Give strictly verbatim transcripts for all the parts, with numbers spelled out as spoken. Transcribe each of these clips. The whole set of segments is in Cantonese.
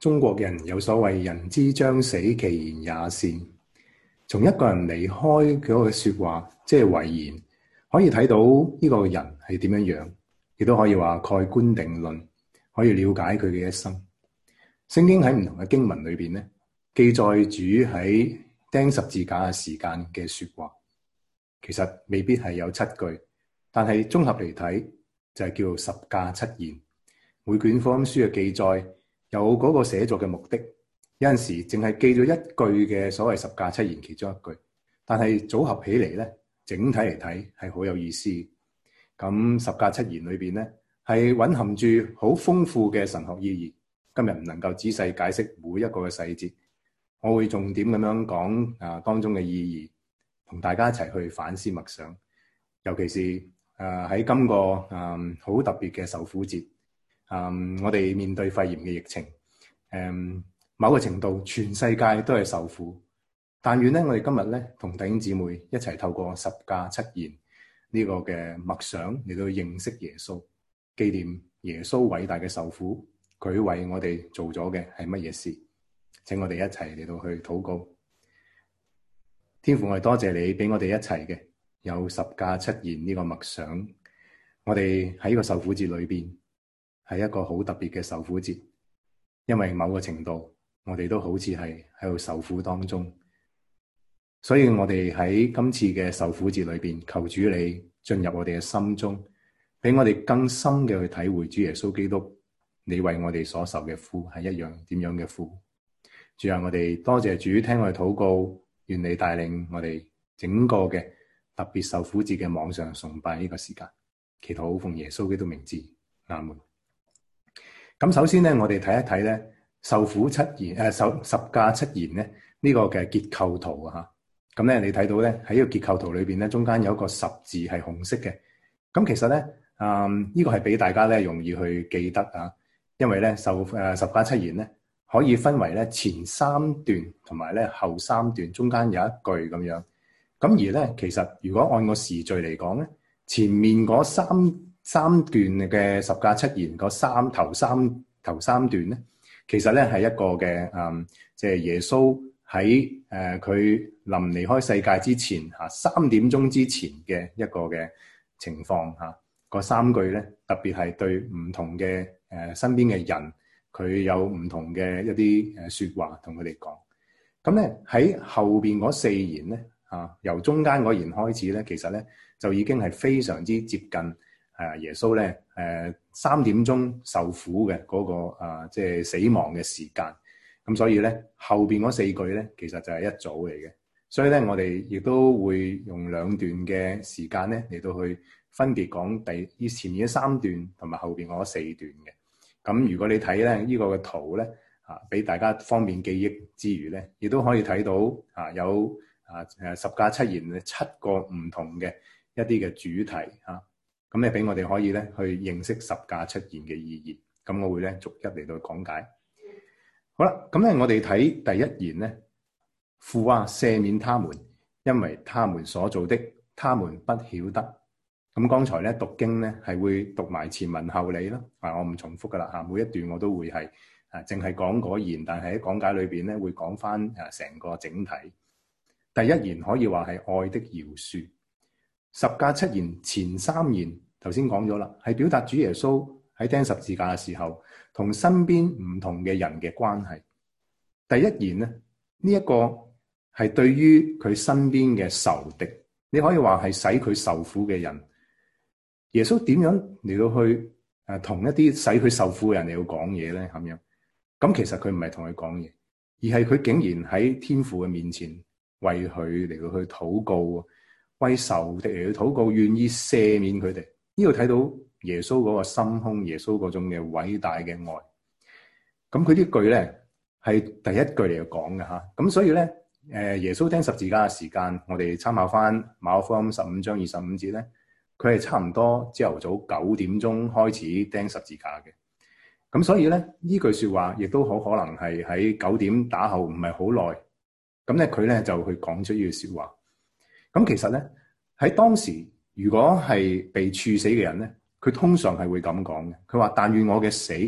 中國人有所謂人之將死，其言也善。從一個人離開佢嗰個說話，即係遺言，可以睇到呢個人係點樣樣，亦都可以話蓋棺定論，可以了解佢嘅一生。聖經喺唔同嘅經文裏邊咧，記載主喺釘十字架嘅時間嘅說話，其實未必係有七句，但係綜合嚟睇就係叫做十架七言。每卷福音書嘅記載有嗰個寫作嘅目的，有陣時淨係記咗一句嘅所謂十架七言其中一句，但係組合起嚟咧，整體嚟睇係好有意思。咁十架七言裏邊咧係蘊含住好豐富嘅神學意義。今日唔能夠仔細解釋每一個嘅細節，我會重點咁樣講啊當中嘅意義，同大家一齊去反思默想。尤其是誒喺今個誒好特別嘅受苦節。嗯，我哋面對肺炎嘅疫情，誒、嗯，某個程度全世界都係受苦，但願咧，我哋今日咧同弟兄姊妹一齊透過十架七言呢個嘅默想嚟到認識耶穌，紀念耶穌偉大嘅受苦，佢為我哋做咗嘅係乜嘢事？請我哋一齊嚟到去禱告。天父，我哋多謝你俾我哋一齊嘅有十架七言呢個默想，我哋喺呢個受苦節裏邊。係一個好特別嘅受苦節，因為某個程度我哋都好似係喺度受苦當中，所以我哋喺今次嘅受苦節裏邊，求主你進入我哋嘅心中，俾我哋更深嘅去體會主耶穌基督，你為我哋所受嘅苦係一樣點樣嘅苦。主啊，我哋多謝主聽我哋禱告，願你帶領我哋整個嘅特別受苦節嘅網上崇拜呢個時間，祈禱奉耶穌基督名字，阿門。咁首先咧，我哋睇一睇咧受苦七言誒受十架七言咧呢個嘅結構圖啊嚇。咁咧你睇到咧喺呢個結構圖裏邊咧，中間有一個十字係紅色嘅。咁其實咧，嗯呢個係俾大家咧容易去記得啊，因為咧受誒十架七言咧可以分為咧前三段同埋咧後三段，中間有一句咁樣。咁而咧其實如果按個時序嚟講咧，前面嗰三三段嘅十架七言嗰三頭三頭三段咧，其實咧係一個嘅誒，即係耶穌喺誒佢臨離開世界之前嚇三點鐘之前嘅一個嘅情況嚇。嗰三句咧特別係對唔同嘅誒身邊嘅人，佢有唔同嘅一啲誒説話同佢哋講。咁咧喺後邊嗰四言咧嚇，由中間嗰言開始咧，其實咧就已經係非常之接近。誒耶穌咧，誒三點鐘受苦嘅嗰個啊，即係死亡嘅時間。咁所以咧，後邊嗰四句咧，其實就係一組嚟嘅。所以咧，我哋亦都會用兩段嘅時間咧嚟到去分別講第以前面嘅三段同埋後邊嗰四段嘅。咁如果你睇咧呢個嘅圖咧，啊俾大家方便記憶之餘咧，亦都可以睇到啊有啊誒十架七言嘅七個唔同嘅一啲嘅主題嚇。咁咧，俾我哋可以咧去認識十架七言嘅意義。咁我會咧逐一嚟到講解。好啦，咁咧我哋睇第一言咧，父啊，赦免他們，因為他們所做的，他們不曉得。咁剛才咧讀經咧係會讀埋前文後理啦。啊，我唔重複噶啦嚇，每一段我都會係啊，淨係講嗰言，但係喺講解裏邊咧會講翻啊成個整體。第一言可以話係愛的饒恕。十架七言前三言頭先講咗啦，係表達主耶穌喺釘十字架嘅時候同身邊唔同嘅人嘅關係。第一言咧，呢一個係對於佢身邊嘅仇敵，你可以話係使佢受苦嘅人。耶穌點樣嚟到去誒同一啲使佢受苦嘅人嚟到講嘢咧？咁樣咁其實佢唔係同佢講嘢，而係佢竟然喺天父嘅面前為佢嚟到去禱告。為仇敵嚟去禱告，願意赦免佢哋。呢度睇到耶穌嗰個心胸，耶穌嗰種嘅偉大嘅愛。咁佢呢句咧係第一句嚟講嘅吓。咁所以咧，誒耶穌釘十字架嘅時間，我哋參考翻馬可福音十五章二十五節咧，佢係差唔多朝頭早九點鐘開始釘十字架嘅。咁所以咧，呢句說話亦都好可能係喺九點打後唔係好耐。咁咧佢咧就去講出呢句說話。咁其實咧喺當時，如果係被處死嘅人咧，佢通常係會咁講嘅。佢話：但願我嘅死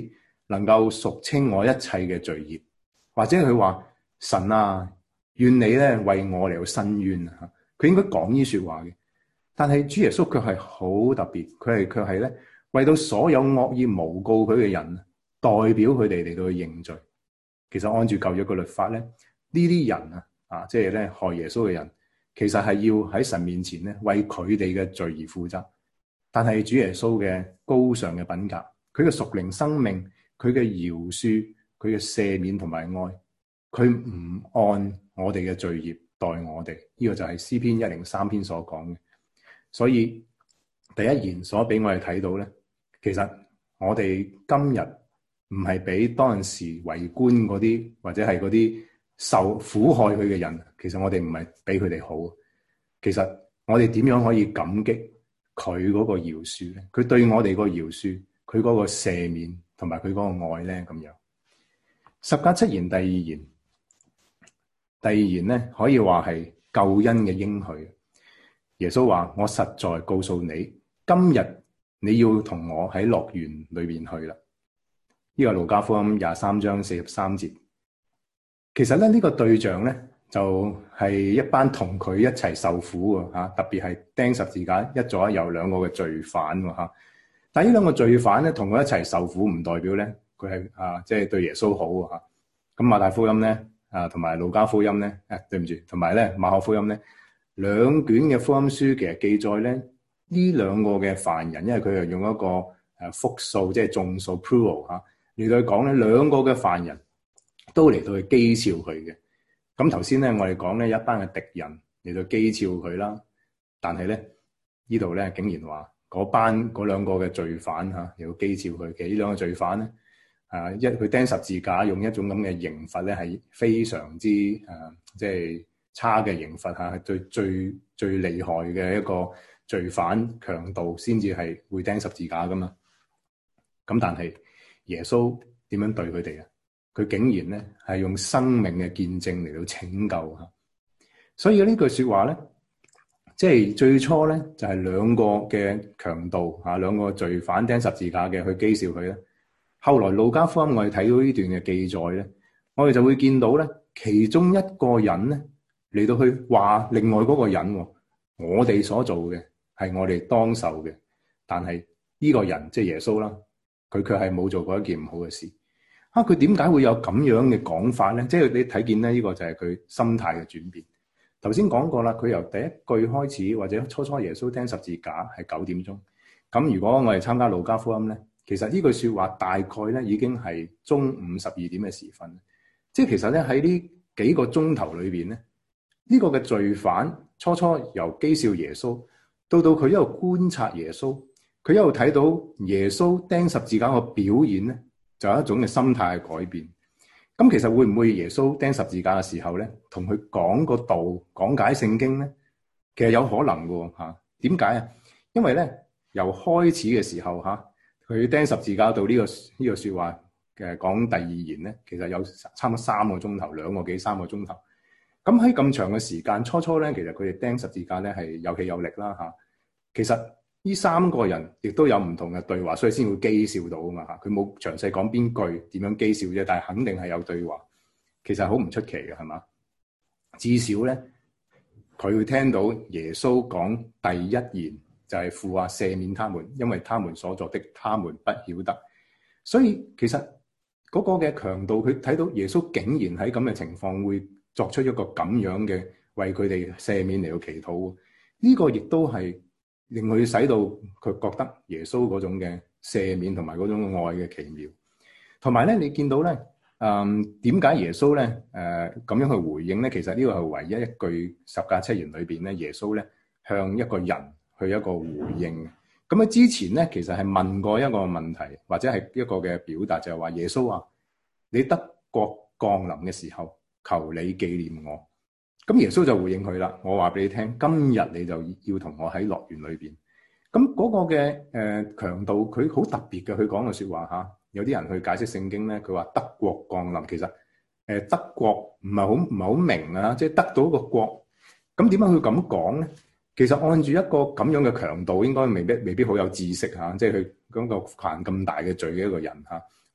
能夠贖清我一切嘅罪孽，或者佢話神啊，願你咧為我嚟到伸冤啊，佢應該講呢說話嘅。但係主耶穌卻係好特別，佢係卻係咧為到所有惡意誣告佢嘅人，代表佢哋嚟到去認罪。其實按住舊約嘅律法咧，呢啲人啊啊，即係咧害耶穌嘅人，其實係要喺神面前咧為佢哋嘅罪而負責。但係主耶穌嘅高尚嘅品格，佢嘅屬靈生命，佢嘅饒恕，佢嘅赦免同埋愛，佢唔按我哋嘅罪孽待我哋。呢、這個就係詩篇一零三篇所講嘅。所以第一言所俾我哋睇到咧，其實我哋今日唔係比當時圍觀嗰啲或者係嗰啲受苦害佢嘅人，其實我哋唔係比佢哋好。其實我哋點樣可以感激佢嗰個饒恕咧？佢對我哋個饒恕，佢嗰個赦免同埋佢嗰個愛咧，咁樣。十架七言第二言，第二言咧可以話係救恩嘅應許。耶穌話：我實在告訴你，今日你要同我喺樂園裏邊去啦。呢個路加福音廿三章四十三節。其實咧呢個對象咧就係一班同佢一齊受苦嘅吓，特別係釘十字架一左一右兩個嘅罪犯吓。但係呢兩個罪犯咧同佢一齊受苦，唔代表咧佢係啊即係對耶穌好吓。咁馬太福音咧啊同埋路加福音咧誒對唔住，同埋咧馬可福音咧。兩卷嘅福音書其實記載咧，呢兩個嘅犯人，因為佢係用一個誒複數，即係眾數 plural 嚇嚟到去講咧，兩個嘅犯人都嚟到去譏誚佢嘅。咁頭先咧，我哋講咧一班嘅敵人嚟到譏誚佢啦，但係咧呢度咧竟然話嗰班嗰兩個嘅罪犯嚇嚟到譏誚佢。其實呢兩個罪犯咧啊，一佢釘十字架用一種咁嘅刑罰咧係非常之誒、啊，即係。差嘅刑罰嚇係最最最厲害嘅一個罪犯強盜先至係會釘十字架噶嘛。咁但係耶穌點樣對佢哋啊？佢竟然咧係用生命嘅見證嚟到拯救嚇。所以呢句説話咧，即係最初咧就係兩個嘅強盜嚇，兩個罪犯釘十字架嘅去譏笑佢咧。後來路加福音我哋睇到呢段嘅記載咧，我哋就會見到咧其中一個人咧。嚟到去話另外嗰個人，我哋所做嘅係我哋當受嘅，但係呢個人即係耶穌啦，佢卻係冇做過一件唔好嘅事。啊，佢點解會有咁樣嘅講法咧？即係你睇見咧，呢個就係佢心態嘅轉變。頭先講過啦，佢由第一句開始，或者初初耶穌釘十字架係九點鐘。咁如果我哋參加路加福音咧，其實呢句說話大概咧已經係中午十二點嘅時分。即係其實咧喺呢幾個鐘頭裏邊咧。呢個嘅罪犯初初由譏笑耶穌，到到佢一路觀察耶穌，佢一路睇到耶穌釘十字架個表演咧，就有一種嘅心態嘅改變。咁其實會唔會耶穌釘十字架嘅時候咧，同佢講個道、講解聖經咧？其實有可能嘅嚇。點解啊？因為咧由開始嘅時候嚇，佢釘十字架到呢個呢個説話嘅講第二言咧，其實有差唔多三個鐘頭，兩個幾三個鐘頭。咁喺咁長嘅時間，初初咧，其實佢哋釘十字架咧係有氣有力啦嚇。其實呢三個人亦都有唔同嘅對話，所以先會譏笑到啊嘛嚇。佢冇詳細講邊句點樣譏笑啫，但係肯定係有對話。其實好唔出奇嘅係嘛？至少咧，佢會聽到耶穌講第一言就係父啊赦免他們，因為他們所作的，他們不曉得。所以其實嗰個嘅強盜，佢睇到耶穌竟然喺咁嘅情況會作出一個咁樣嘅為佢哋赦免嚟到祈禱，呢、這個亦都係令佢使到佢覺得耶穌嗰種嘅赦免同埋嗰種愛嘅奇妙。同埋咧，你見到咧，誒點解耶穌咧誒咁樣去回應咧？其實呢個係唯一一句十架七言裏邊咧，耶穌咧向一個人去一個回應。咁喺之前咧，其實係問過一個問題，或者係一個嘅表達，就係話耶穌話：你得國降臨嘅時候，求你紀念我。咁耶穌就回應佢啦，我話俾你聽，今日你就要同我喺樂園裏邊。咁嗰個嘅誒、呃、強盜，佢好特別嘅，佢講嘅說話吓。有啲人去解釋聖經咧，佢話得國降臨，其實誒、呃、得國唔係好唔係好明啊，即係得到一個國。咁點解佢咁講咧？其實按住一個咁樣嘅強盜，應該未必未必好有知識吓，即係佢嗰個犯咁大嘅罪嘅一個人吓，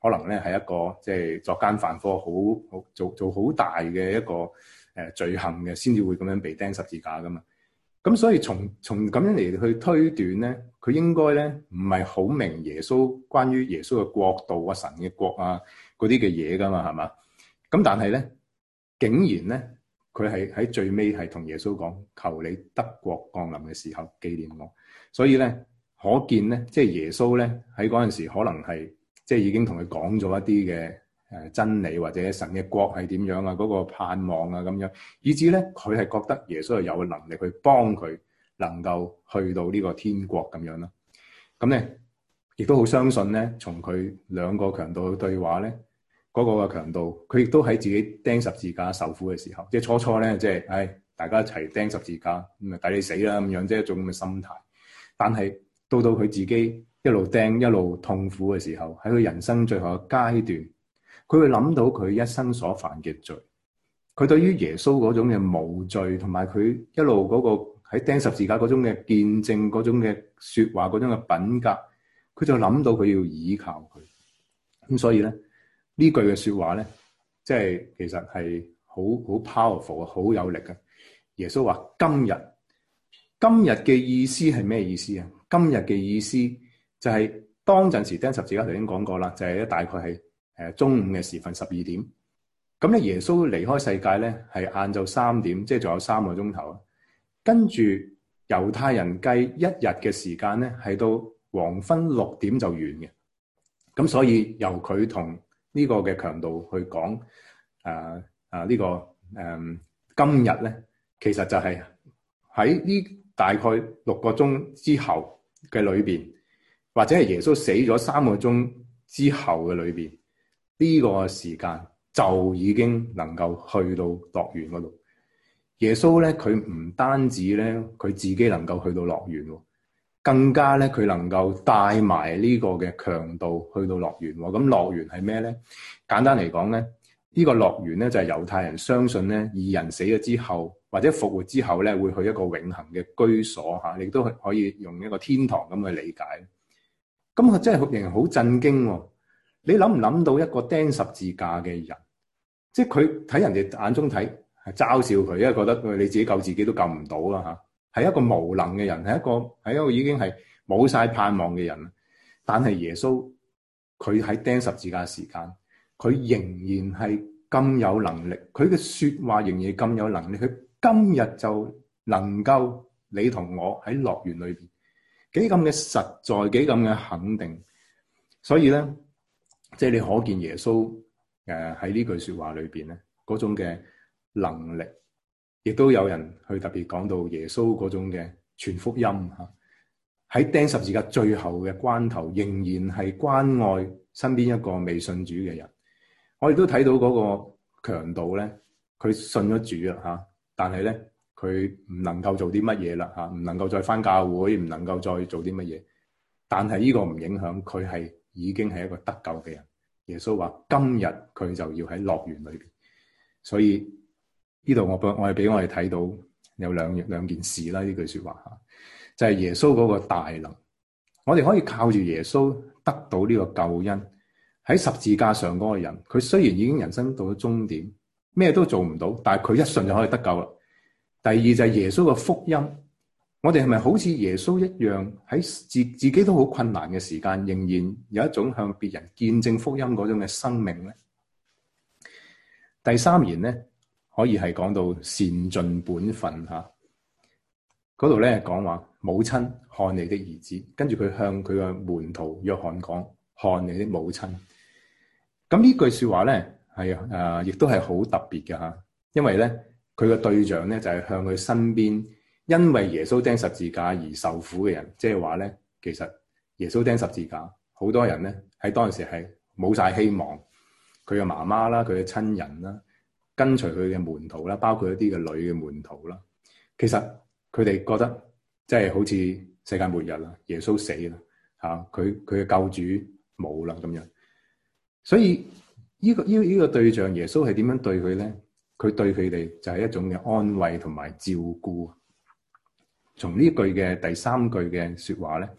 可能咧係一個即係作奸犯科，好好做做好大嘅一個誒、呃、罪行嘅，先至會咁樣被釘十字架噶嘛。咁所以從從咁樣嚟去推斷咧，佢應該咧唔係好明耶穌關於耶穌嘅國度啊、神嘅國啊嗰啲嘅嘢噶嘛，係嘛？咁但係咧，竟然咧佢係喺最尾係同耶穌講：求你得國降臨嘅時候紀念我。所以咧，可見咧，即係耶穌咧喺嗰陣時可能係即係已經同佢講咗一啲嘅誒真理，或者神嘅國係點樣啊，嗰個盼望啊咁樣，以至咧佢係覺得耶穌係有能力去幫佢能夠去到呢個天國咁樣啦。咁咧亦都好相信咧，從佢兩個強盜嘅對話咧，嗰個嘅強盜佢亦都喺自己釘十字架受苦嘅時候，即係初初咧即係唉大家一齊釘十字架咁啊抵你死啦咁樣，即係一種咁嘅心態。但係到到佢自己一路釘一路痛苦嘅時候，喺佢人生最後嘅階段，佢會諗到佢一生所犯嘅罪，佢對於耶穌嗰種嘅無罪，同埋佢一路嗰個喺釘十字架嗰種嘅見證，嗰種嘅說話，嗰種嘅品格，佢就諗到佢要依靠佢。咁所以咧呢句嘅說話咧，即係其實係好好 powerful 啊，好有力嘅。耶穌話今日。今日嘅意思係咩意思啊？今日嘅意思就係當陣時釘十字架，頭先講過啦，就係咧大概係誒中午嘅時分十二點。咁咧耶穌離開世界咧係晏晝三點，即係仲有三個鐘頭啊。跟住猶太人計一日嘅時間咧係到黃昏六點就完嘅。咁所以由佢同呢個嘅強盜去講誒誒呢個誒、呃、今日咧，其實就係喺呢。大概六個鐘之後嘅裏邊，或者係耶穌死咗三個鐘之後嘅裏邊，呢個時間就已經能夠去到樂園嗰度。耶穌咧，佢唔單止咧，佢自己能夠去到樂園，更加咧，佢能夠帶埋呢個嘅強盜去到樂園。咁樂園係咩咧？簡單嚟講咧，呢個樂園咧就係猶太人相信咧，義人死咗之後，或者復活之後咧，會去一個永恆嘅居所嚇，亦都可以用一個天堂咁去理解。咁佢真係令人好震驚喎！你諗唔諗到一個釘十字架嘅人，即係佢睇人哋眼中睇係嘲笑佢，因為覺得佢你自己救自己都救唔到啦嚇，係一個無能嘅人，係一個係一個已經係冇晒盼望嘅人。但係耶穌佢喺釘十字架時間，佢仍然係咁有能力，佢嘅説話仍然咁有能力，佢今日就能夠你同我喺樂園裏邊，幾咁嘅實在，幾咁嘅肯定。所以咧，即係你可見耶穌誒喺呢句説話裏邊咧嗰種嘅能力，亦都有人去特別講到耶穌嗰種嘅傳福音嚇，喺釘十字架最後嘅關頭，仍然係關愛身邊一個未信主嘅人。我哋都睇到嗰個強盜咧，佢信咗主啦嚇，但係咧佢唔能夠做啲乜嘢啦嚇，唔能夠再返教會，唔能夠再做啲乜嘢。但係呢個唔影響佢係已經係一個得救嘅人。耶穌話：今日佢就要喺樂園裏邊。所以呢度我我係俾我哋睇到有兩兩件事啦。呢句説話嚇，就係耶穌嗰個大能。我哋可以靠住耶穌得到呢個救恩。喺十字架上嗰個人，佢雖然已經人生到咗終點，咩都做唔到，但係佢一信就可以得救啦。第二就係耶穌嘅福音，我哋係咪好似耶穌一樣喺自自己都好困難嘅時間，仍然有一種向別人見證福音嗰種嘅生命咧？第三言咧，可以係講到善盡本分嚇。嗰度咧講話母親看你的兒子，跟住佢向佢嘅門徒約翰講：看你的母親。咁呢句説話咧係誒，亦都係好特別嘅嚇，因為咧佢嘅對象咧就係向佢身邊因為耶穌釘十字架而受苦嘅人，即係話咧其實耶穌釘十字架，好多人咧喺當時係冇晒希望，佢嘅媽媽啦，佢嘅親人啦，跟隨佢嘅門徒啦，包括一啲嘅女嘅門徒啦，其實佢哋覺得即係好似世界末日啦，耶穌死啦嚇，佢佢嘅救主冇啦咁樣。所以呢、這個呢呢、這個對象耶穌係點樣對佢咧？佢對佢哋就係一種嘅安慰同埋照顧。從呢句嘅第三句嘅説話咧，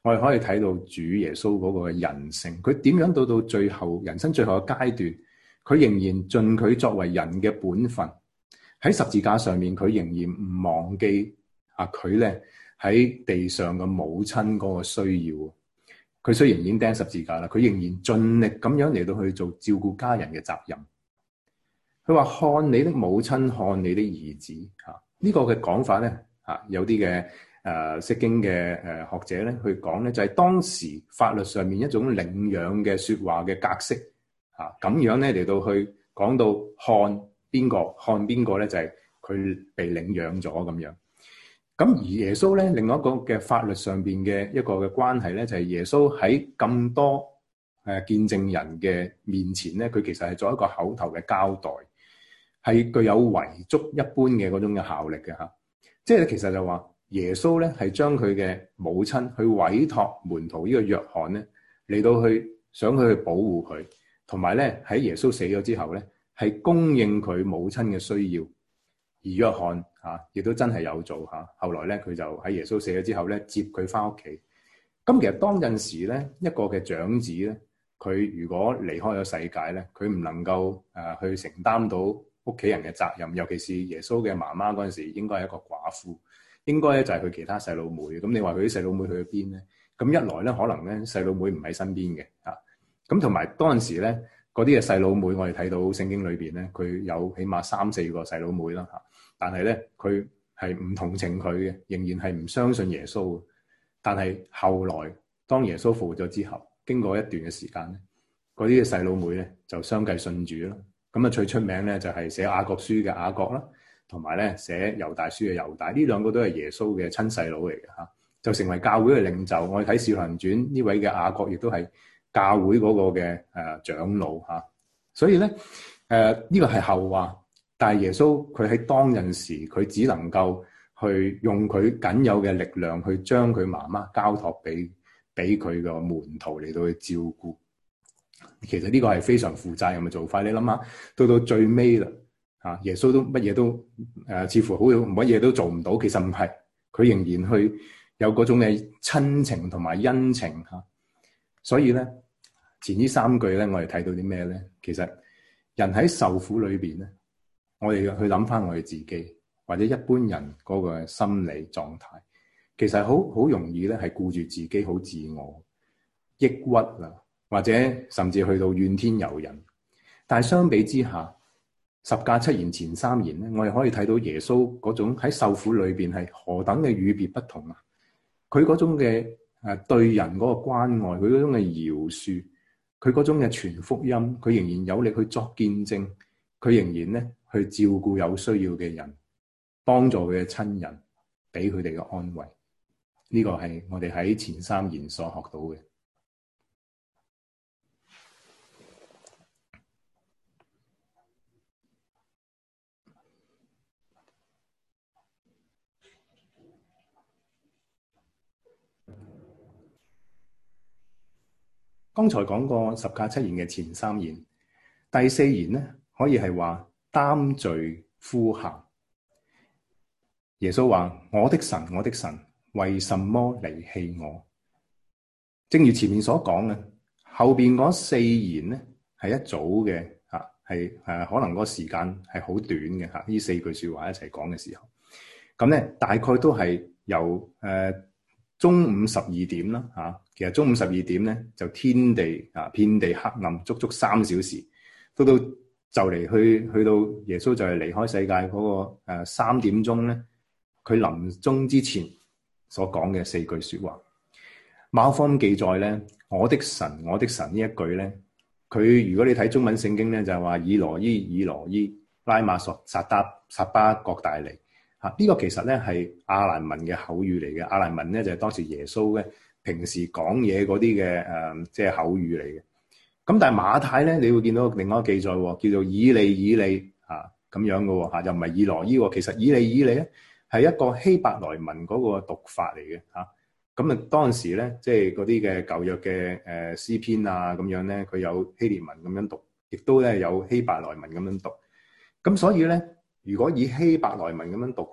我哋可以睇到主耶穌嗰個人性，佢點樣到到最後人生最後嘅階段，佢仍然盡佢作為人嘅本分，喺十字架上面佢仍然唔忘記啊佢咧喺地上嘅母親嗰個需要。佢雖然已經釘十字架啦，佢仍然盡力咁樣嚟到去做照顧家人嘅責任。佢話看你的母親，看你的兒子，吓、這、呢個嘅講法咧，吓有啲嘅誒釋經嘅誒學者咧去講咧，就係、是、當時法律上面一種領養嘅說話嘅格式，吓咁樣咧嚟到去講到看邊個看邊個咧，就係佢被領養咗咁樣。咁而耶穌咧，另外一個嘅法律上邊嘅一個嘅關係咧，就係、是、耶穌喺咁多誒見證人嘅面前咧，佢其實係做一個口頭嘅交代。係具有遺囑一般嘅嗰種嘅效力嘅嚇，即係其實就話耶穌咧係將佢嘅母親去委託門徒呢個約翰咧嚟到去想佢去保護佢，同埋咧喺耶穌死咗之後咧係供應佢母親嘅需要，而約翰嚇亦都真係有做嚇。後來咧佢就喺耶穌死咗之後咧接佢翻屋企。咁其實當陣時咧一個嘅長子咧，佢如果離開咗世界咧，佢唔能夠誒去承擔到屋企人嘅責任，尤其是耶穌嘅媽媽嗰陣時，應該係一個寡婦，應該咧就係佢其他細佬妹。咁你話佢啲細佬妹去咗邊咧？咁一來咧，可能咧細佬妹唔喺身邊嘅嚇。咁同埋當陣時咧，嗰啲嘅細佬妹，我哋睇到聖經裏邊咧，佢有起碼三四個細佬妹啦嚇。但係咧，佢係唔同情佢嘅，仍然係唔相信耶穌。但係後來當耶穌復活咗之後，經過一段嘅時間咧，嗰啲嘅細佬妹咧就相繼信主啦。咁啊，最出名咧就係寫雅各書嘅雅各啦，同埋咧寫猶大書嘅猶大，呢兩個都係耶穌嘅親細佬嚟嘅嚇，就成為教會嘅領袖。我哋睇《使徒行傳》呢位嘅雅各，亦都係教會嗰個嘅誒長老嚇。所以咧誒呢個係後話，但係耶穌佢喺當陣時，佢只能夠去用佢僅有嘅力量去將佢媽媽交託俾俾佢個門徒嚟到去照顧。其實呢個係非常負責任嘅做法。你諗下，到到最尾啦，嚇耶穌都乜嘢都誒、呃，似乎好乜嘢都做唔到。其實唔係，佢仍然去有嗰種嘅親情同埋恩情嚇。所以咧，前呢三句咧，我哋睇到啲咩咧？其實人喺受苦裏邊咧，我哋去諗翻我哋自己或者一般人嗰個心理狀態，其實好好容易咧係顧住自己，好自我抑鬱啦。或者甚至去到怨天尤人，但係相比之下，十架七言前三言咧，我哋可以睇到耶穌嗰種喺受苦裏邊係何等嘅與別不同啊！佢嗰種嘅誒對人嗰個關愛，佢嗰種嘅饒恕，佢嗰種嘅傳福音，佢仍然有力去作見證，佢仍然咧去照顧有需要嘅人，幫助佢嘅親人，俾佢哋嘅安慰。呢個係我哋喺前三言所學到嘅。剛才講過十架七言嘅前三言，第四言咧可以係話擔罪呼喊。耶穌話：我的神，我的神，為什麼離棄我？正如前面所講嘅，後邊嗰四言咧係一組嘅嚇，係誒可能嗰個時間係好短嘅嚇。呢四句説話一齊講嘅時候，咁咧大概都係由誒。呃中午十二點啦嚇，其實中午十二點咧就天地啊遍地黑暗，足足三小時，到到就嚟去去到耶穌就係離開世界嗰個誒三點鐘咧，佢臨終之前所講嘅四句説話。馬可福音記載咧，我的神，我的神呢一句咧，佢如果你睇中文聖經咧，就係話以羅伊，以羅伊，拉馬索撒達撒巴各大利。啊！呢個其實咧係亞蘭文嘅口語嚟嘅，亞蘭文咧就係當時耶穌咧平時講嘢嗰啲嘅誒，即係口語嚟嘅。咁但係馬太咧，你會見到另外一個記載，叫做以利以利啊咁樣嘅喎嚇，又唔係以羅伊喎。其實以利以利咧係一個希伯來文嗰個讀法嚟嘅嚇。咁啊當時咧，即係嗰啲嘅舊約嘅誒詩篇啊咁樣咧，佢有希臘文咁樣讀，亦都咧有希伯來文咁樣讀。咁所以咧。如果以希伯來文咁樣讀咧，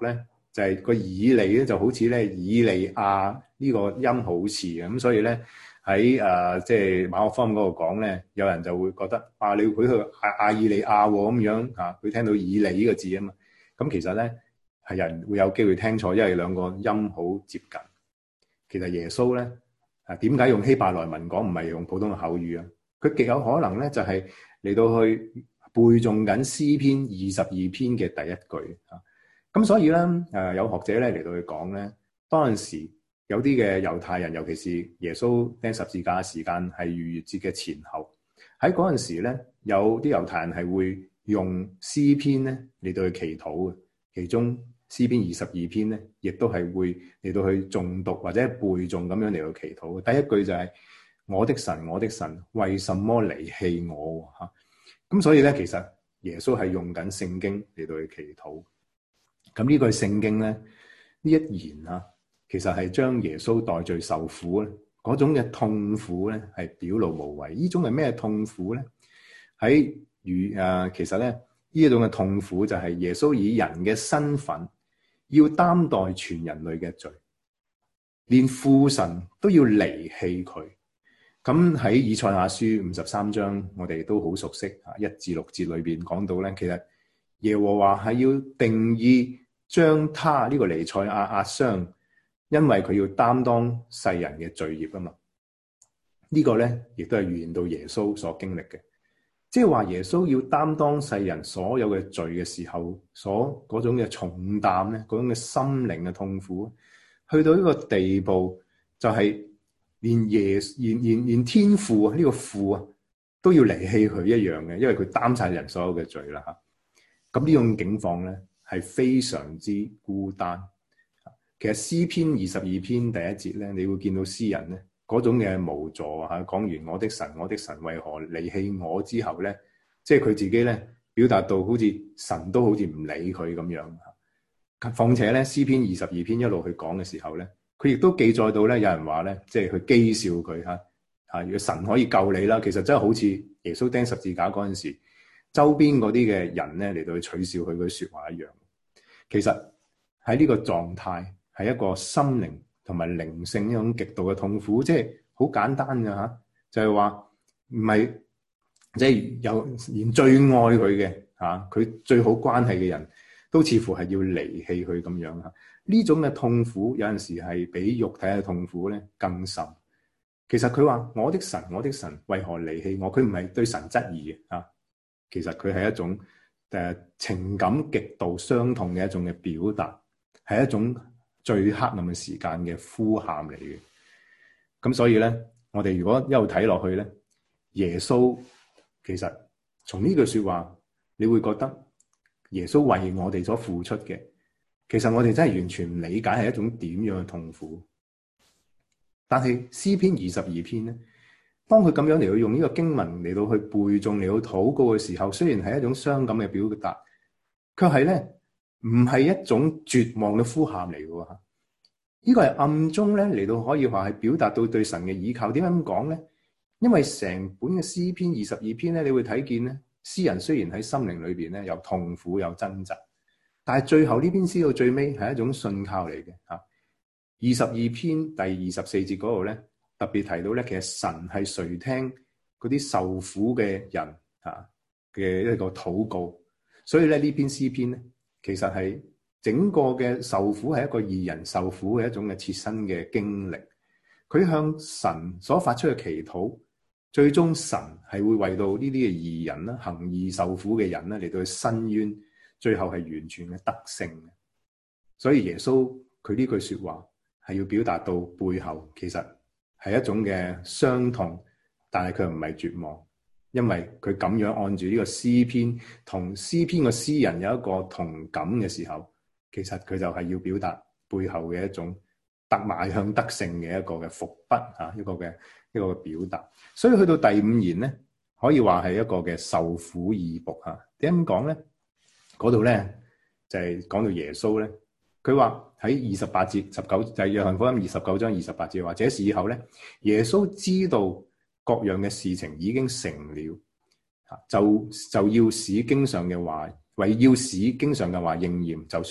就係、是、個以利咧就好似咧以利亞呢個音好似嘅，咁所以咧喺誒即係馬可福音嗰度講咧，有人就會覺得啊，你佢去亞亞以利亞喎咁樣嚇，佢聽到以利呢個字啊嘛，咁其實咧係人會有機會聽錯，因為兩個音好接近。其實耶穌咧啊，點解用希伯來文講唔係用普通嘅口語啊？佢極有可能咧就係嚟到去背誦緊詩篇二十二篇嘅第一句啊。咁所以咧誒有學者咧嚟到去講咧，當陣時有啲嘅猶太人，尤其是耶穌釘十字架嘅時間係逾越節嘅前後，喺嗰陣時咧有啲猶太人係會用詩篇咧嚟到去祈禱嘅，其中詩篇二十二篇咧，亦都係會嚟到去誦讀或者背誦咁樣嚟到祈禱。第一句就係、是、我的神，我的神，為什麼離棄我？嚇！咁所以咧，其實耶穌係用緊聖經嚟到去祈禱。咁呢句聖經咧，呢一言啊，其實係將耶穌代罪受苦咧嗰種嘅痛苦咧，係表露無遺。呢種係咩痛苦咧？喺與誒，其實咧呢一種嘅痛苦就係耶穌以人嘅身份，要擔待全人類嘅罪，連父神都要離棄佢。咁喺以賽亞書五十三章，我哋都好熟悉啊，一至六節裏邊講到咧，其實耶和華係要定意將他呢個彌賽亞壓傷，因為佢要擔當世人嘅罪孽啊嘛。呢個咧亦都係預言到耶穌所經歷嘅，即係話耶穌要擔當世人所有嘅罪嘅時候，所嗰種嘅重擔咧，嗰種嘅心靈嘅痛苦，去到呢個地步，就係連耶連連連天父啊，呢個父啊都要離棄佢一樣嘅，因為佢擔晒人所有嘅罪啦吓。咁呢種境況咧係非常之孤單。其實詩篇二十二篇第一節咧，你會見到詩人咧嗰種嘅無助吓，講完我的神，我的神為何離棄我之後咧，即係佢自己咧表達到好似神都好似唔理佢咁樣。況且咧詩篇二十二篇一路去講嘅時候咧，佢亦都記載到咧，有人話咧，即係去譏笑佢吓吓，如果神可以救你啦，其實真係好似耶穌釘十字架嗰陣時，周邊嗰啲嘅人咧嚟到去取笑佢嗰啲說話一樣。其實喺呢個狀態係一個心靈同埋靈性呢種極度嘅痛苦，即係好簡單噶吓，就係話唔係即係有連最愛佢嘅吓，佢最好關係嘅人都似乎係要離棄佢咁樣吓。呢種嘅痛苦有陣時係比肉體嘅痛苦咧更甚。其實佢話我的神，我的神為何離棄我？佢唔係對神質疑嘅吓，其實佢係一種誒、呃、情感極度傷痛嘅一種嘅表達，係一種最黑暗嘅時間嘅呼喊嚟嘅。咁所以咧，我哋如果一路睇落去咧，耶穌其實從呢句說話，你會覺得耶穌為我哋所付出嘅，其實我哋真係完全唔理解係一種點樣嘅痛苦。但係詩篇二十二篇咧，當佢咁樣嚟到用呢個經文嚟到去背誦嚟到禱告嘅時候，雖然係一種傷感嘅表達，卻係咧唔係一種絕望嘅呼喊嚟嘅吓。呢個係暗中咧嚟到可以話係表達到對神嘅倚靠。點解咁講咧？因為成本嘅詩篇二十二篇咧，你會睇見咧，詩人雖然喺心靈裏邊咧有痛苦有掙扎，但係最後呢篇詩到最尾係一種信靠嚟嘅吓。二十二篇第二十四節嗰度咧，特別提到咧，其實神係垂聽嗰啲受苦嘅人吓嘅一個禱告，所以咧呢篇詩篇咧，其實係整個嘅受苦係一個義人受苦嘅一種嘅切身嘅經歷。佢向神所發出嘅祈禱，最終神係會為到呢啲嘅義人啦、行義受苦嘅人咧嚟到去申冤，最後係完全嘅得勝嘅。所以耶穌佢呢句說話係要表達到背後其實係一種嘅傷痛，但係佢唔係絕望，因為佢咁樣按住呢個詩篇同詩篇嘅詩人有一個同感嘅時候，其實佢就係要表達背後嘅一種得邁向得勝嘅一個嘅伏筆吓，一個嘅一個嘅表達。所以去到第五言咧，可以話係一個嘅受苦義僕吓。點樣講咧？嗰度咧就係、是、講到耶穌咧。佢話喺二十八節十九就係約翰福音二十九章二十八節話，這時以後咧，耶穌知道各樣嘅事情已經成了，就就要使經上嘅話，為要使經上嘅話應驗，就說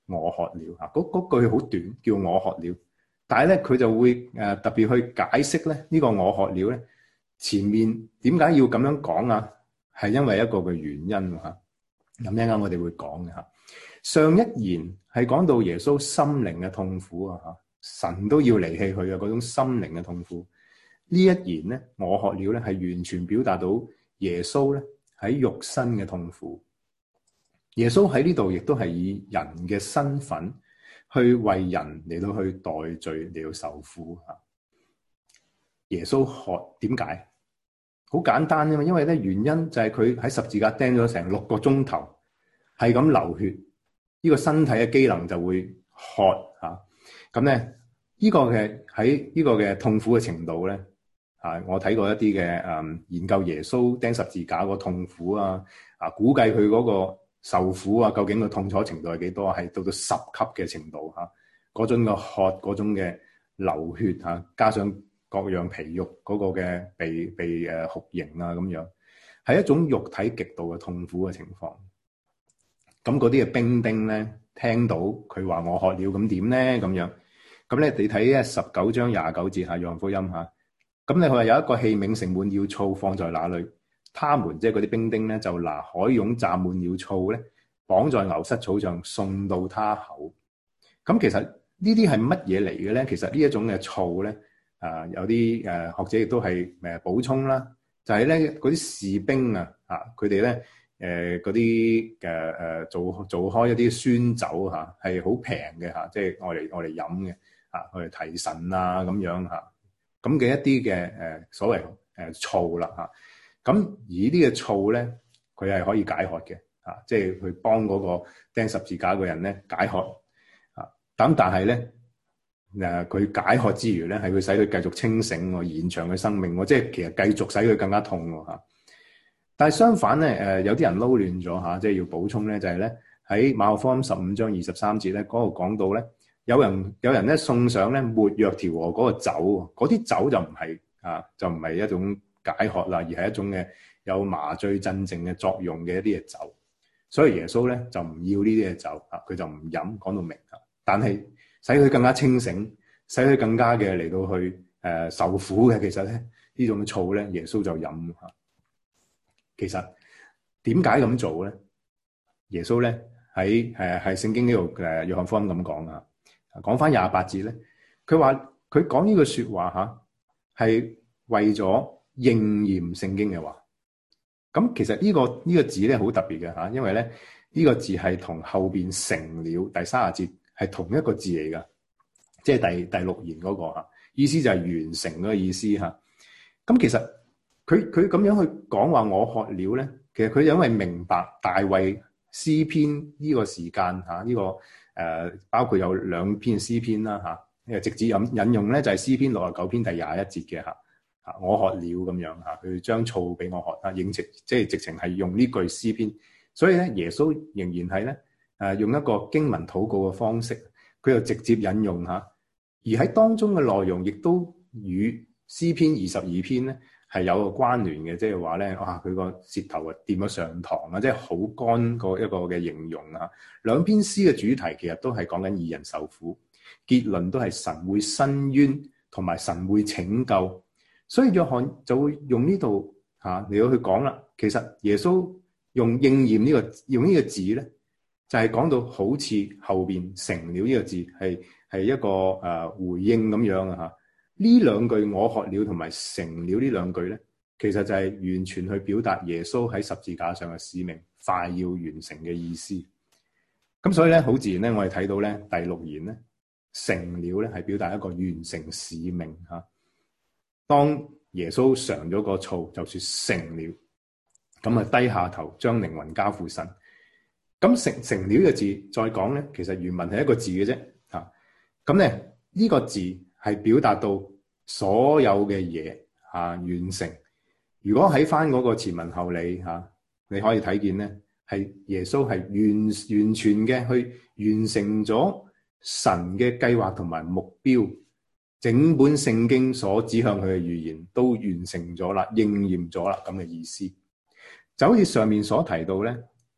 我渴了嚇，嗰嗰句好短，叫我渴了。但係咧，佢就會誒、呃、特別去解釋咧呢、這個我渴了咧，前面點解要咁樣講啊？係因為一個嘅原因嚇。咁一陣間我哋會講嘅嚇。上一言係講到耶穌心靈嘅痛苦啊嚇，神都要離棄佢嘅嗰種心靈嘅痛苦。呢一言咧，我渴了咧，係完全表達到耶穌咧喺肉身嘅痛苦。耶穌喺呢度亦都係以人嘅身份去為人嚟到去代罪嚟到受苦嚇。耶穌渴點解？好簡單啫嘛，因為咧原因就係佢喺十字架釘咗成六個鐘頭，係咁流血，呢個身體嘅機能就會渴嚇。咁咧呢個嘅喺呢個嘅痛苦嘅程度咧嚇，我睇過一啲嘅誒研究耶穌釘十字架個痛苦啊啊，估計佢嗰個受苦啊，究竟個痛楚程度係幾多？係到到十級嘅程度嚇，嗰種嘅渴，嗰種嘅流血嚇，加上各樣皮肉嗰個嘅被被誒酷刑啊咁樣，係一種肉體極度嘅痛苦嘅情況。咁嗰啲嘅兵丁咧，聽到佢話我渴了，咁點咧咁樣？咁咧你睇咧十九章廿九節嚇，約翰福音嚇。咁你話有一個器皿盛滿了醋放在那裏，他們即係嗰啲兵丁咧就拿海湧蘸滿了醋咧，綁在牛膝草上送到他口。咁其實呢啲係乜嘢嚟嘅咧？其實呢一種嘅醋咧，啊有啲誒學者亦都係誒補充啦，就係咧嗰啲士兵啊，啊佢哋咧誒嗰啲嘅誒做做開一啲酸酒嚇，係好平嘅嚇，即係我嚟我嚟飲嘅嚇，我嚟提神啊咁樣嚇。咁嘅一啲嘅誒所謂誒醋啦嚇，咁而呢啲嘅醋咧，佢係可以解渴嘅嚇，即係去幫嗰個釘十字架嘅人咧解渴啊。咁但係咧誒佢解渴之餘咧，係會使佢繼續清醒喎，延長佢生命喎，即係其實繼續使佢更加痛喎嚇。但係相反咧誒，有啲人撈亂咗嚇，即係要補充咧，就係咧喺馬可福音十五章二十三節咧嗰度講到咧。有人有人咧送上咧沒藥調和嗰個酒，嗰啲酒就唔係啊，就唔係一種解渴啦，而係一種嘅有麻醉鎮靜嘅作用嘅一啲嘅酒。所以耶穌咧就唔要呢啲嘅酒啊，佢就唔飲，講到明啊。但係使佢更加清醒，使佢更加嘅嚟到去誒、呃、受苦嘅，其實咧呢種醋咧，耶穌就飲嚇。其實點解咁做咧？耶穌咧喺誒喺聖經呢度誒約翰福音咁講啊。講翻廿八節咧，佢話佢講呢句說話吓，係為咗應驗聖經嘅話。咁其實呢、這個呢、這個字咧好特別嘅吓，因為咧呢、這個字係同後邊成了第三十節係同一個字嚟噶，即係第第六言嗰、那個吓，意思就係完成嗰個意思吓。咁其實佢佢咁樣去講話我渴了咧，其實佢因為明白大衛詩篇呢個時間吓呢、這個。誒、呃、包括有兩篇詩篇啦嚇，呢個直接引引用咧就係詩篇六十九篇第廿一節嘅嚇嚇，我渴了咁樣嚇，佢將醋俾我渴啊，應直即係直情係用呢句詩篇，所以咧耶穌仍然係咧誒用一個經文禱告嘅方式，佢又直接引用嚇，而喺當中嘅內容亦都與詩篇二十二篇咧係有個關聯嘅，即係話咧，哇！佢個舌頭啊掂咗上膛啊，即係好乾個一個嘅形容啊。兩篇詩嘅主題其實都係講緊義人受苦，結論都係神會伸冤同埋神會拯救。所以約翰就會用呢度嚇嚟到去講啦。其實耶穌用應驗呢個用呢個字咧，就係講到好似後邊成了呢個字係係一個誒回應咁樣啊嚇。呢兩句我渴了同埋成了呢兩句咧，其實就係完全去表達耶穌喺十字架上嘅使命快要完成嘅意思。咁所以咧，好自然咧，我哋睇到咧第六言咧成了咧係表達一個完成使命嚇。當耶穌嘗咗個醋，就說成了，咁啊低下頭將靈魂交付神。咁成成了呢個字再講咧，其實原文係一個字嘅啫嚇。咁咧呢個字係表達到所有嘅嘢嚇完成。如果喺翻嗰個前文後理嚇、啊，你可以睇見咧，係耶穌係完完全嘅去完成咗神嘅計劃同埋目標。整本聖經所指向佢嘅預言都完成咗啦，應驗咗啦咁嘅意思。就好似上面所提到咧，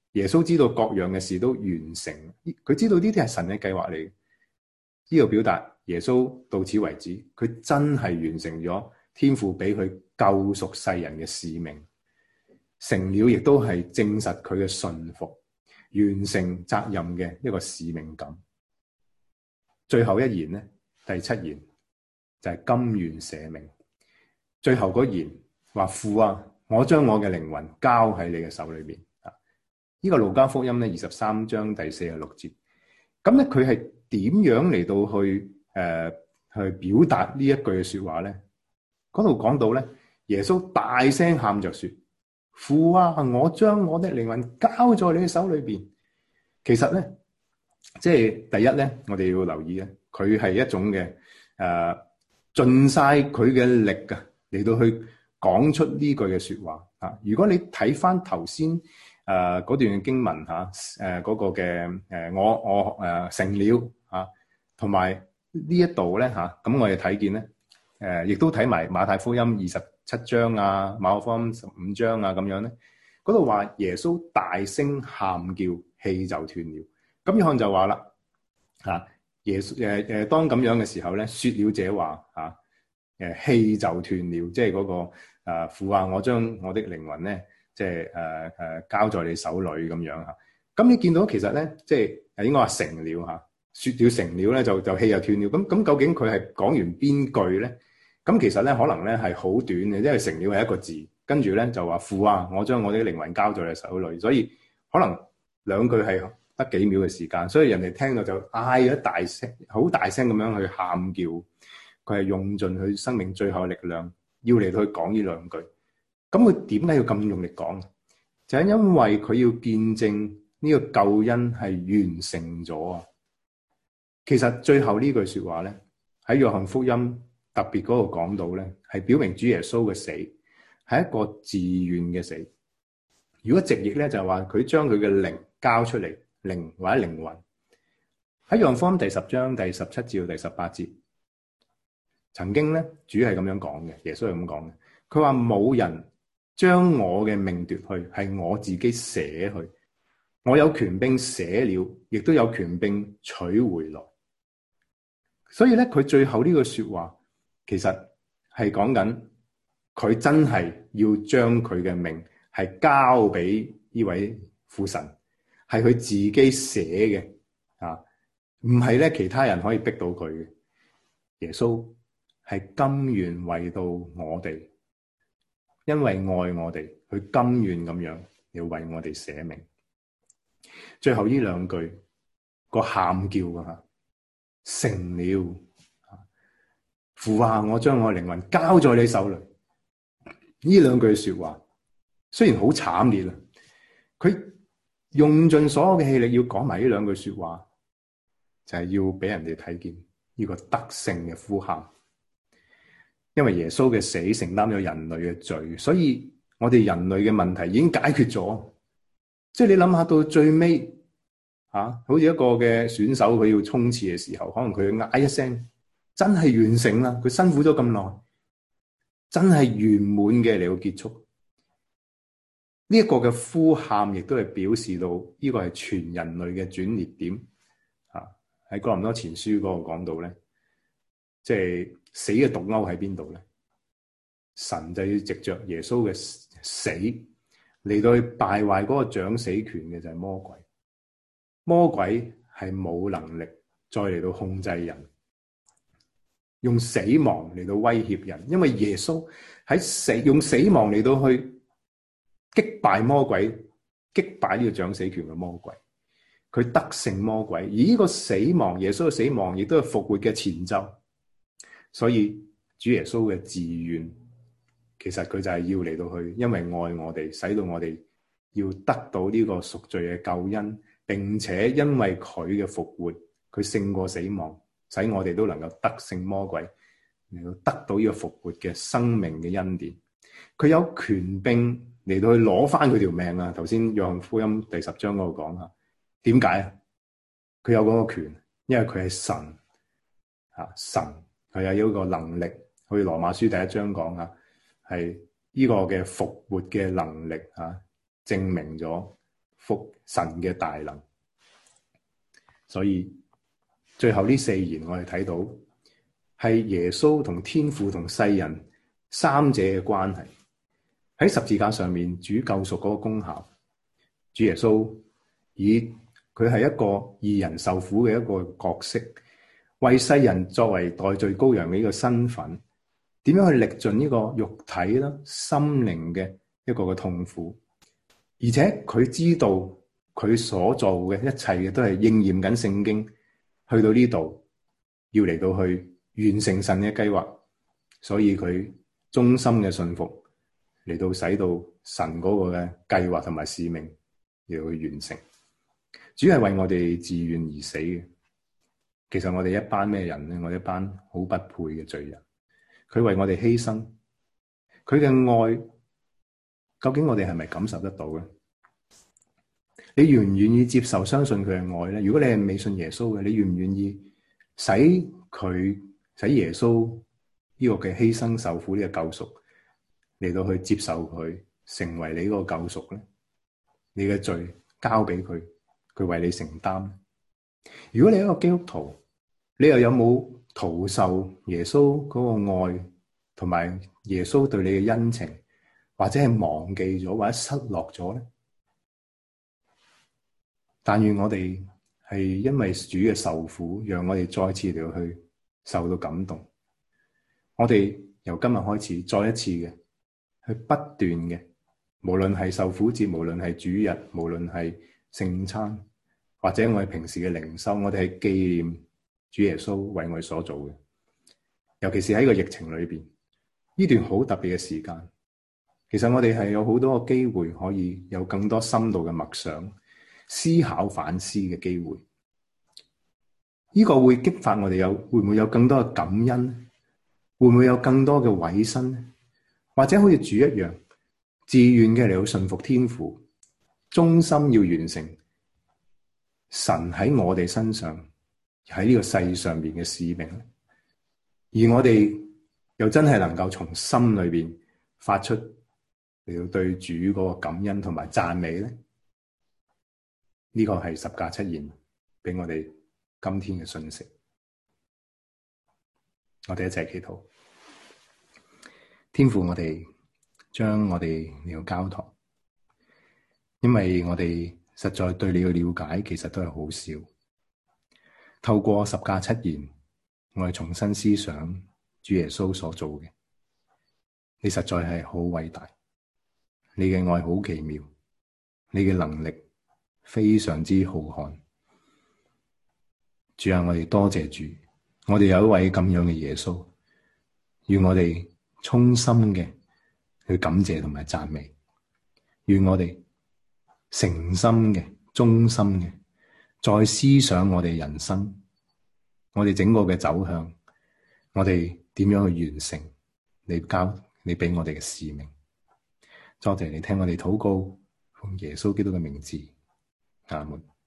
耶穌知道各樣嘅事都完成，佢知道呢啲係神嘅計劃嚟。呢個表達耶穌到此為止，佢真係完成咗天父俾佢救贖世人嘅使命，成了亦都係證實佢嘅信服，完成責任嘅一個使命感。最後一言呢，第七言就係甘願捨命。最後嗰言話，父啊，我將我嘅靈魂交喺你嘅手裏邊。啊，呢個路加福音咧二十三章第四十六節。咁咧佢係點樣嚟到去誒、呃、去表達呢一句嘅說話咧？嗰度講到咧，耶穌大聲喊着說：父啊，我將我的靈魂交在你嘅手裏邊。其實咧，即係第一咧，我哋要留意咧，佢係一種嘅誒盡晒佢嘅力㗎嚟到去講出呢句嘅說話啊！如果你睇翻頭先誒嗰段嘅經文吓，誒嗰個嘅誒、呃、我我誒、呃、成了啊，同埋呢一度咧吓，咁、啊、我哋睇見咧誒，亦、呃、都睇埋馬太福音二十七章啊，馬可福音十五章啊咁樣咧，嗰度話耶穌大聲喊叫，氣就斷了。咁約翰就話啦吓，耶穌誒誒當咁樣嘅時候咧，說了這話吓。誒氣就斷了，即係嗰個誒父啊，我將我的靈魂咧，即係誒誒交在你手裏咁樣嚇。咁你見到其實咧，即係誒應該話成了嚇，説了成了咧，就就氣就斷了。咁咁究竟佢係講完邊句咧？咁其實咧可能咧係好短嘅，因為成了係一個字，跟住咧就話父啊，我將我的靈魂交在你手裏，所以可能兩句係得幾秒嘅時間，所以人哋聽到就嗌咗大聲，好大聲咁樣去喊叫。佢係用盡佢生命最後嘅力量，要嚟到去講呢兩句。咁佢點解要咁用力講？就係因為佢要見證呢個救恩係完成咗啊！其實最後呢句說話咧，喺約翰福音特別嗰度講到咧，係表明主耶穌嘅死係一個自願嘅死。如果直譯咧，就係話佢將佢嘅靈交出嚟，靈或者靈魂。喺約翰福音第十章第十七至到第十八節。曾經咧，主係咁樣講嘅，耶穌係咁講嘅。佢話冇人將我嘅命奪去，係我自己捨去。我有權柄捨了，亦都有權柄取回來。所以咧，佢最後呢句說話，其實係講緊佢真係要將佢嘅命係交俾呢位父神，係佢自己捨嘅啊，唔係咧其他人可以逼到佢嘅。耶穌係甘願為到我哋，因為愛我哋，佢甘願咁樣要為我哋捨命。最後呢兩句個喊叫啊，成了，父啊，我將我靈魂交在你手裏。呢兩句說話雖然好慘烈啊，佢用盡所有嘅氣力要講埋呢兩句說話，就係要俾人哋睇見呢個得勝嘅呼喊。因為耶穌嘅死承擔咗人類嘅罪，所以我哋人類嘅問題已經解決咗。即係你諗下到最尾啊，好似一個嘅選手佢要衝刺嘅時候，可能佢嗌一聲，真係完成啦！佢辛苦咗咁耐，真係圓滿嘅嚟到結束。呢、這、一個嘅呼喊，亦都係表示到呢個係全人類嘅轉捩點。啊，喺哥林多前書嗰個講到咧，即係。死嘅毒鈎喺邊度咧？神就要藉着耶穌嘅死嚟到去敗壞嗰個掌死權嘅就係魔鬼。魔鬼係冇能力再嚟到控制人，用死亡嚟到威脅人。因為耶穌喺死用死亡嚟到去擊敗魔鬼，擊敗呢個掌死權嘅魔鬼。佢得勝魔鬼，而呢個死亡，耶穌嘅死亡亦都係復活嘅前奏。所以主耶穌嘅自願，其實佢就係要嚟到去，因為愛我哋，使到我哋要得到呢個贖罪嘅救恩，並且因為佢嘅復活，佢勝過死亡，使我哋都能夠得勝魔鬼，嚟到得到呢個復活嘅生命嘅恩典。佢有權柄嚟到去攞翻佢條命啊！頭先約翰福音第十章嗰度講下，點解啊？佢有嗰個權，因為佢係神啊，神。佢有呢個能力，好似羅馬書第一章講啊，係呢個嘅復活嘅能力啊，證明咗服神嘅大能。所以最後呢四言我哋睇到係耶穌同天父同世人三者嘅關係。喺十字架上面，主救贖嗰個功效，主耶穌以佢係一個義人受苦嘅一個角色，為世人作為代罪羔羊嘅呢個身份，點樣去歷盡呢個肉體啦、心靈嘅一個嘅痛苦，而且佢知道佢所做嘅一切嘅都係應驗緊聖經，去到呢度要嚟到去完成神嘅計劃，所以佢忠心嘅信服嚟到使到神嗰個嘅計劃同埋使命要去完成。主係為我哋自願而死嘅。其實我哋一班咩人咧？我哋一班好不配嘅罪人。佢為我哋犧牲，佢嘅愛究竟我哋係咪感受得到咧？你願唔願意接受相信佢嘅愛咧？如果你係未信耶穌嘅，你願唔願意使佢使耶穌呢個嘅犧牲受苦呢個救贖嚟到去接受佢，成為你嗰個救贖咧？你嘅罪交俾佢，佢為你承擔。如果你係一個基督徒，你又有冇徒受耶穌嗰個愛同埋耶穌對你嘅恩情，或者係忘記咗或者失落咗咧？但願我哋係因為主嘅受苦，讓我哋再次嚟去受到感動。我哋由今日開始，再一次嘅去不斷嘅，無論係受苦節，無論係主日，無論係聖餐，或者我哋平時嘅靈修，我哋係紀念主耶穌為我哋所做嘅。尤其是喺個疫情裏邊，呢段好特別嘅時間，其實我哋係有好多個機會可以有更多深度嘅默想、思考、反思嘅機會。呢個會激發我哋有會唔會有更多嘅感恩？會唔會有更多嘅委身？或者好似主一樣，自願嘅嚟到順服天父，忠心要完成神喺我哋身上喺呢個世上邊嘅使命，而我哋又真係能夠從心裏邊發出嚟到對主嗰個感恩同埋讚美咧？呢個係十架七言俾我哋今天嘅信息。我哋一齊祈禱。天父，我哋將我哋嚟到交託，因為我哋實在對你嘅了解其實都係好少。透過十架七言，我哋重新思想主耶穌所做嘅，你實在係好偉大，你嘅愛好奇妙，你嘅能力非常之浩瀚。主啊，我哋多謝主，我哋有一位咁樣嘅耶穌，願我哋衷心嘅去感謝同埋讚美，願我哋誠心嘅、忠心嘅，再思想我哋人生，我哋整個嘅走向，我哋點樣去完成你交你俾我哋嘅使命。多謝你聽我哋禱告，奉耶穌基督嘅名字，阿門。